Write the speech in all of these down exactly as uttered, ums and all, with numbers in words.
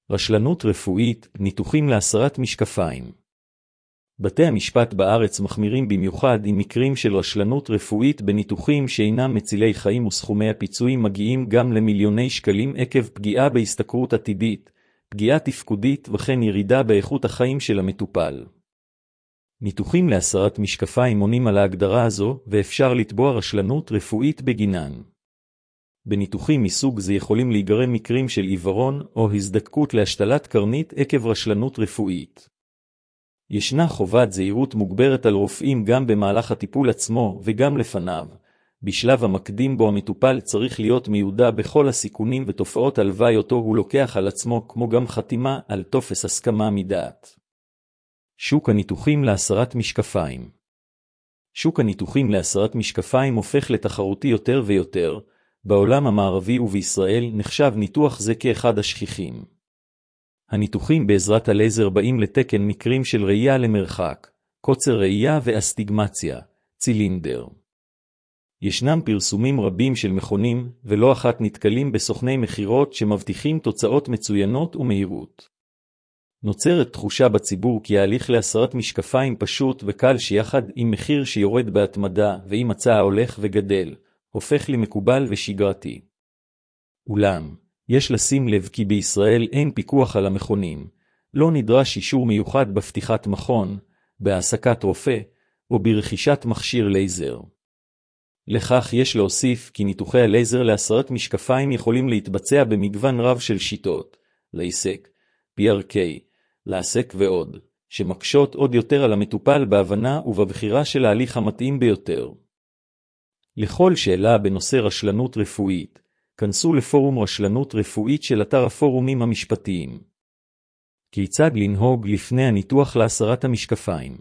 רשלנות רפואית, ניתוחים להסרת משקפיים. בתי המשפט בארץ מחמירים במיוחד עם מקרים של רשלנות רפואית בניתוחים שאינם מצילי חיים, וסכומי הפיצויים מגיעים גם למיליוני שקלים עקב פגיעה בהשתכרות עתידית, פגיעה תפקודית וכן ירידה באיכות החיים של המטופל. ניתוחים להסרת משקפיים עונים על ההגדרה הזו, ואפשר לתבוע רשלנות רפואית בגינן. בניתוחים מסוג זה יכולים להיגרם מקרים של עיוורון או הזדקקות להשתלת קרנית עקב רשלנות רפואית. ישנה חובת זהירות מוגברת על רופאים גם במהלך הטיפול עצמו וגם לפניו. בשלב המקדים בו המטופל צריך להיות מיודע בכל הסיכונים ותופעות הלוואי אותו הוא לוקח על עצמו, כמו גם חתימה על טופס הסכמה מדעת. שוק הניתוחים להסרת משקפיים. שוק הניתוחים להסרת משקפיים הופך לתחרותי יותר ויותר. בעולם המערבי ובישראל נחשב ניתוח זה כאחד השכיחים. הניתוחים בעזרת הלייזר באים לתקן מקרים של ראייה למרחק, קוצר ראייה ואסטיגמציה, צילינדר. ישנם פרסומים רבים של מכונים, ולא אחת נתקלים בסוכני מחירות שמבטיחים תוצאות מצוינות ומהירות. נוצרת תחושה בציבור כי ההליך להסרת משקפיים פשוט וקל, שיחד עם מחיר שיורד בהתמדה ועם הצעה הולך וגדל, הופך למקובל ושגרתי. אולם, יש לשים לב כי בישראל אין פיקוח על המכונים, לא נדרש אישור מיוחד בפתיחת מכון, בהעסקת רופא, או ברכישת מכשיר לייזר. לכך יש להוסיף כי ניתוחי הלייזר להסרת משקפיים יכולים להתבצע במגוון רב של שיטות, לייסק, פי אר קיי, לעסק ועוד, שמקשות עוד יותר על המטופל בהבנה ובבחירה של ההליך המתאים ביותר. לכל שאלה בנושא רשלנות רפואית, כנסו לפורום רשלנות רפואית של אתר הפורומים המשפטיים. כיצד לנהוג לפני הניתוח להסרת המשקפיים?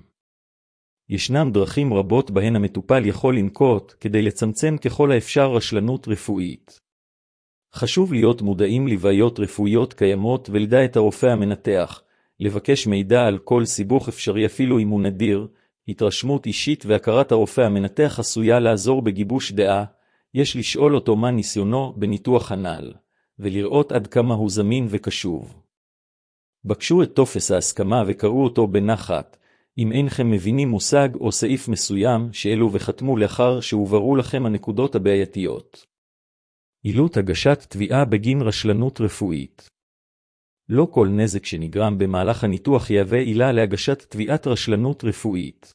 ישנם דרכים רבות בהן המטופל יכול לנקוט כדי לצמצם ככל האפשר רשלנות רפואית. חשוב להיות מודעים לבעיות רפואיות קיימות ולדע את הרופא המנתח, לבקש מידע על כל סיבוך אפשרי אפילו אם הוא נדיר. התרשמות אישית והכרת הרופא המנתח עשויה לעזור בגיבוש דעה. יש לשאול אותו מה ניסיונו בניתוח הנ"ל, ולראות עד כמה הוא זמין וקשוב. בקשו את טופס ההסכמה וקראו אותו בנחת, אם אינכם מבינים מושג או סעיף מסוים שאלו וחתמו לאחר שהובהרו לכם הנקודות הבעייתיות. עילות הגשת תביעה בגין רשלנות רפואית. לא כל נזק שנגרם במהלך הניתוח יהווה עילה להגשת תביעת רשלנות רפואית.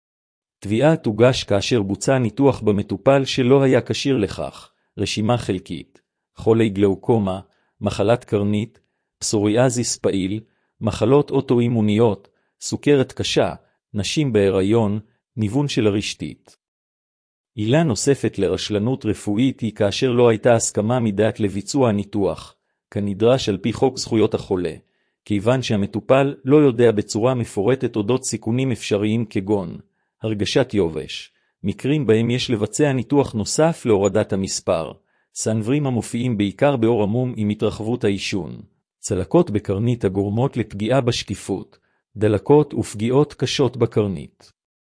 תביעה תוגש כאשר בוצע ניתוח במטופל שלא היה כשיר לכך, רשימה חלקית, חולי גלאוקומה, מחלת קרנית, פסוריאזיס פעיל, מחלות אוטואימוניות, סוכרת קשה, נשים בהיריון, ניוון של הרשתית. עילה נוספת לרשלנות רפואית היא כאשר לא הייתה הסכמה מדעת לביצוע הניתוח, כנדרש על פי חוק זכויות החולה, כיוון שהמטופל לא יודע בצורה מפורטת אודות סיכונים אפשריים כגון הרגשת יובש, מקרים בהם יש לבצע ניתוח נוסף להורדת המספר, סנוורים המופיעים בעיקר באור עמום עם התרחבות העישון, צלקות בקרנית הגורמות לפגיעה בשקיפות, דלקות ופגיעות קשות בקרנית.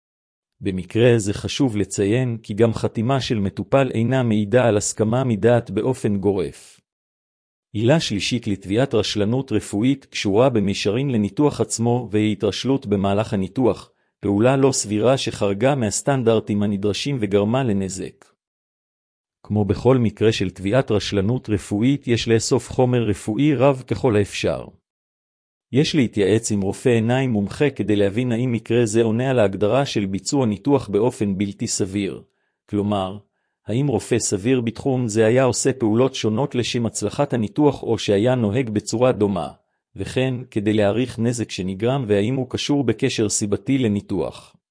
במקרה זה חשוב לציין כי גם חתימה של מטופל אינה מעידה על הסכמה מדעת באופן גורף. עילה שלישית לתביעת רשלנות רפואית קשורה במישרין לניתוח עצמו והיא התרשלות במהלך הניתוח, פעולה לא סבירה שחרגה מהסטנדרטים הנדרשים וגרמה לנזק. כמו בכל מקרה של תביעת רשלנות רפואית יש לאסוף חומר רפואי רב ככל האפשר. יש להתייעץ עם רופא עיניים מומחה כדי להבין האם מקרה זה עונה על ההגדרה של ביצוע ניתוח באופן בלתי סביר, כלומר, האם רופא סביר בתחום זה היה עושה פעולות שונות לשם הצלחת הניתוח או שהיה נוהג בצורה דומה, וכן כדי להעריך נזק שנגרם והאם הוא קשור בקשר סיבתי לניתוח.